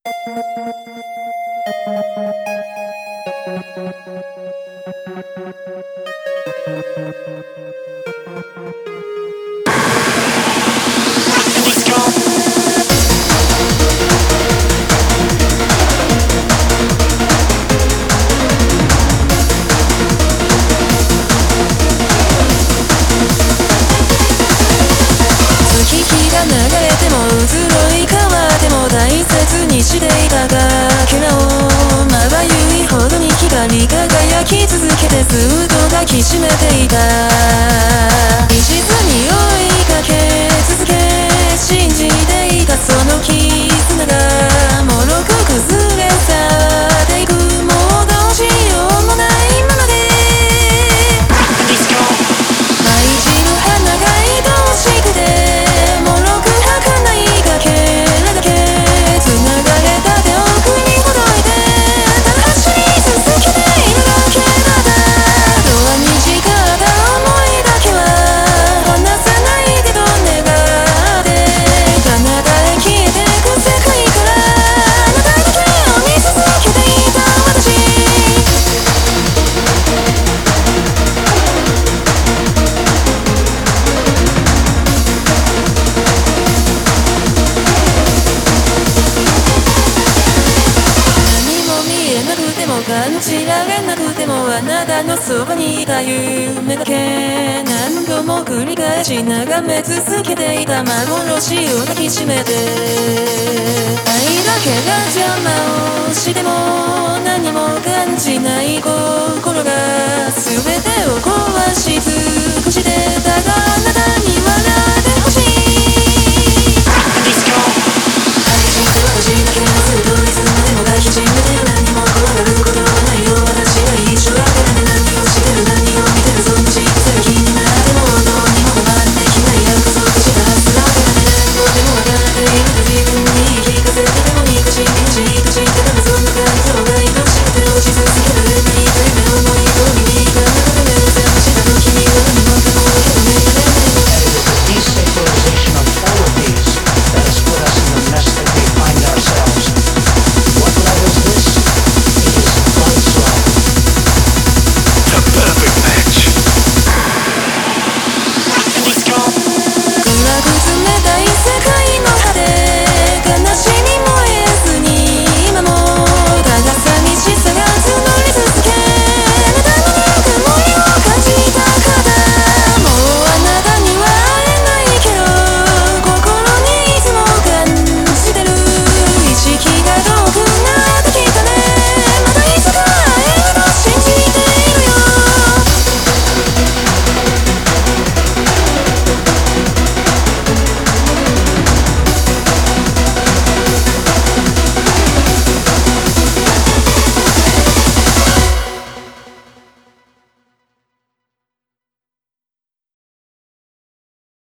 流れてもうずろい川でも大切にしていたがけらをまばゆいほどに光り輝き続けてずっと抱きしめていた。一途に追いかけ続け信じていたその絆がもろく崩れ去っていく。もうどうしようもないままで舞い散る花が愛しくて感じられなくてもあなたのそばにいた夢だけ何度も繰り返し眺め続けていた幻を抱きしめて愛だけが邪魔をしても何も感じない心が全てを壊し尽くしてたがあなた